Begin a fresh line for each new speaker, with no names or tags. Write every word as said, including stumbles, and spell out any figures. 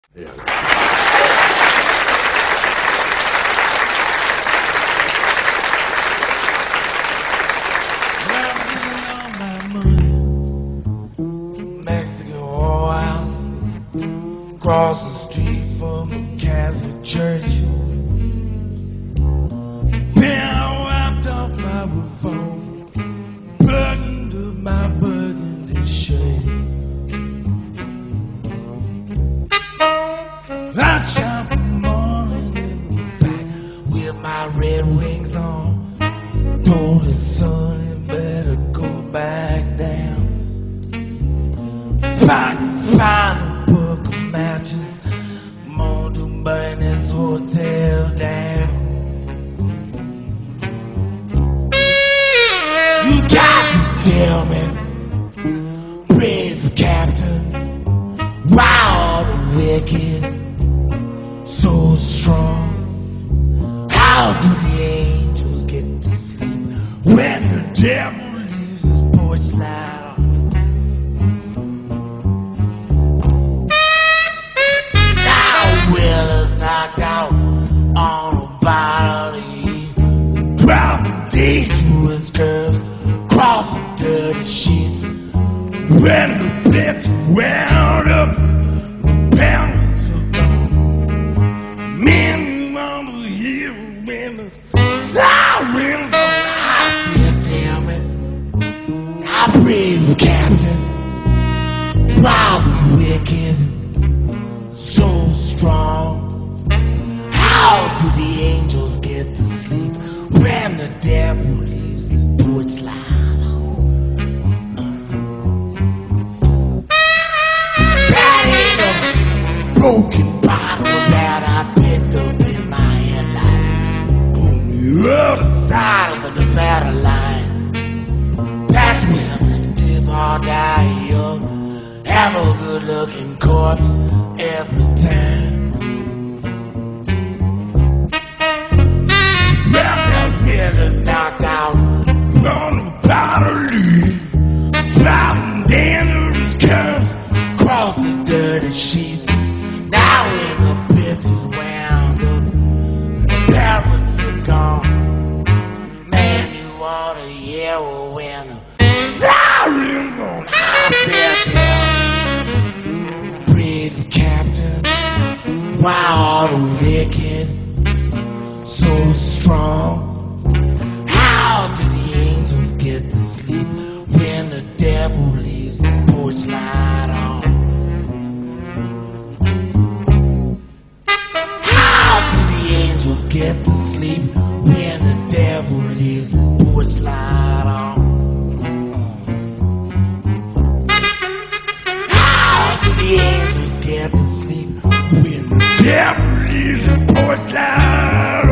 Across the street from the Catholic Church. Then I wiped off my revolver, buttoned up my burgundy shirt. I shot the morning in the back with my red wings on. Told his son he better go back down. If I can find a book of matches, I'm going to burn this hotel down. You got to tell me, brave captain, why are the wicked so strong? How do the angels get to sleep when the devil leaves his porch light on? Wheelers knocked out on a body, driving dangerous curves, crossing dirty sheets. When the bitch wound up, parents are gone. Men on the hill when the sirens on. I still tell me, I brave captain, why the wicked so strong? How do the angels get to sleep when the devil leaves the porch light on? That ain't a broken bottle that I picked up in my headlights on the other side of the Nevada line. That's where we live or die young, have a good looking corpse every time. Well, that wheeler's knocked out on the powder leaf, driving dangerous curves, crossing dirty sheets. Now when the bitch is wound up, the parents are gone. Man, you ought to yell when the sirens on. I dare tell brave captain, why are the wicked so strong? How do the angels get to sleep when the devil leaves the porch light on? How do the angels get to sleep when the devil leaves the porch light on? The angels get to sleep when the devil leaves the porch light on.